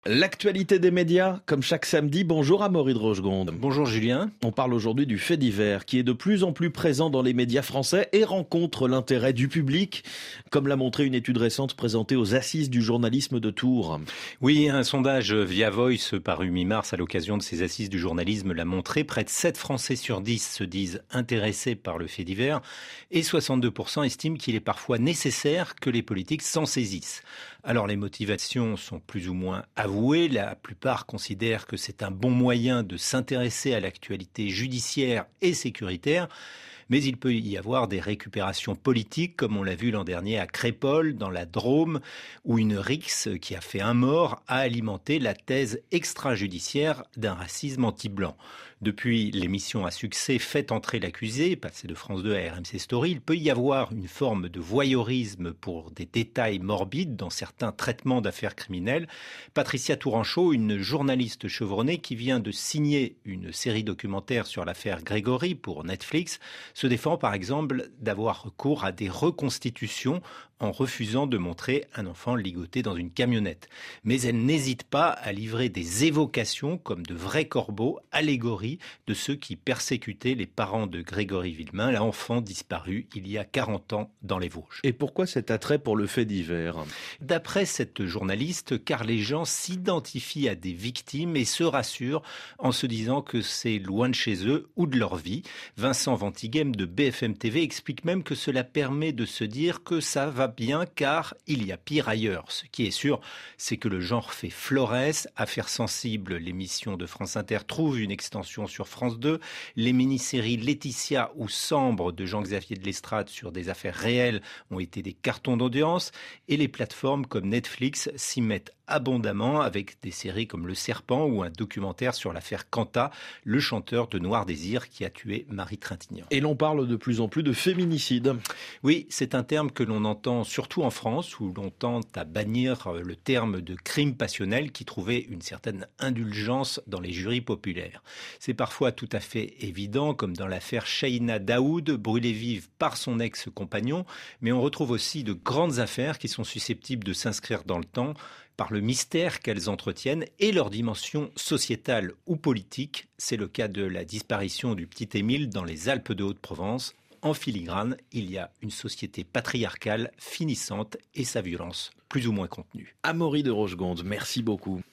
L'actualité des médias, comme chaque samedi, bonjour Amaury de Rochegonde. Bonjour Julien. On parle aujourd'hui du fait divers qui est de plus en plus présent dans les médias français et rencontre l'intérêt du public, comme l'a montré une étude récente présentée aux Assises du journalisme de Tours. Oui, un sondage via Voice paru mi-mars à l'occasion de ces Assises du journalisme l'a montré. Près de 7 Français sur 10 se disent intéressés par le fait divers et 62% estiment qu'il est parfois nécessaire que les politiques s'en saisissent. Alors les motivations sont plus ou moins avouées. La plupart considèrent que c'est un bon moyen de s'intéresser à l'actualité judiciaire et sécuritaire. Mais il peut y avoir des récupérations politiques, comme on l'a vu l'an dernier à Crépol, dans la Drôme, où une rixe qui a fait un mort a alimenté la thèse extrajudiciaire d'un racisme anti-blanc. Depuis l'émission à succès Faites entrer l'accusé, passée de France 2 à RMC Story, il peut y avoir une forme de voyeurisme pour des détails morbides dans certains traitements d'affaires criminelles. Patricia Touranchot, une journaliste chevronnée qui vient de signer une série documentaire sur l'affaire Grégory pour Netflix, se défend par exemple d'avoir recours à des reconstitutions en refusant de montrer un enfant ligoté dans une camionnette. Mais elle n'hésite pas à livrer des évocations comme de vrais corbeaux, allégories de ceux qui persécutaient les parents de Grégory Villemain, l'enfant disparu il y a 40 ans dans les Vosges. Et pourquoi cet attrait pour le fait divers ? D'après cette journaliste, car les gens s'identifient à des victimes et se rassurent en se disant que c'est loin de chez eux ou de leur vie. Vincent Ventighem de BFM TV explique même que cela permet de se dire que ça va bien car il y a pire ailleurs. Ce qui est sûr, c'est que le genre fait florès. Affaires sensibles, l'émission de France Inter trouve une extension sur France 2. Les mini-séries Laetitia ou Sambre de Jean-Xavier de Lestrade sur des affaires réelles ont été des cartons d'audience. Et les plateformes comme Netflix s'y mettent abondamment avec des séries comme Le Serpent ou un documentaire sur l'affaire Quentin, le chanteur de Noir Désir qui a tué Marie Trintignant. Et l'on parle de plus en plus de féminicide. Oui, c'est un terme que l'on entend surtout en France où l'on tente à bannir le terme de crime passionnel qui trouvait une certaine indulgence dans les jurys populaires. C'est parfois tout à fait évident comme dans l'affaire Shaina Daoud, brûlée vive par son ex-compagnon, mais on retrouve aussi de grandes affaires qui sont susceptibles de s'inscrire dans le temps par le mystère qu'elles entretiennent et leur dimension sociétale ou politique. C'est le cas de la disparition du petit Émile dans les Alpes de Haute-Provence. En filigrane, il y a une société patriarcale finissante et sa violence plus ou moins contenue. Amaury de Rochegonde, merci beaucoup.